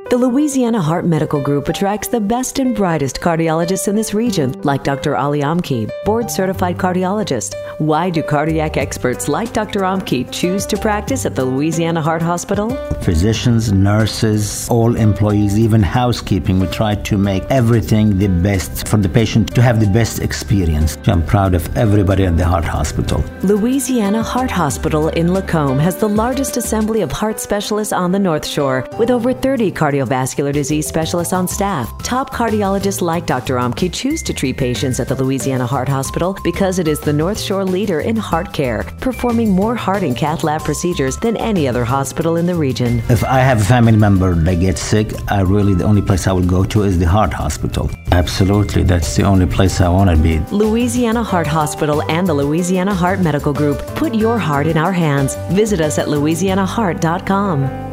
The Louisiana Heart Medical Group attracts the best and brightest cardiologists in this region, like Dr. Ali Amki, board-certified cardiologist. Why do cardiac experts like Dr. Amki choose to practice at the Louisiana Heart Hospital? Physicians, nurses, all employees, even housekeeping, we try to make everything the best for the patient to have the best experience. I'm proud of everybody at the Heart Hospital. Louisiana Heart Hospital in Lacombe has the largest assembly of heart specialists on the North Shore, with over 30 cardiovascular disease specialists on staff. Top cardiologists like Dr. Amki choose to treat patients at the Louisiana Heart Hospital because it is the North Shore leader in heart care, performing more heart and cath lab procedures than any other hospital in the region. If I have a family member that gets sick, the only place I would go to is the Heart Hospital. Absolutely, that's the only place I want to be. Louisiana Heart Hospital and the Louisiana Heart Medical Group. Put your heart in our hands. Visit us at louisianaheart.com.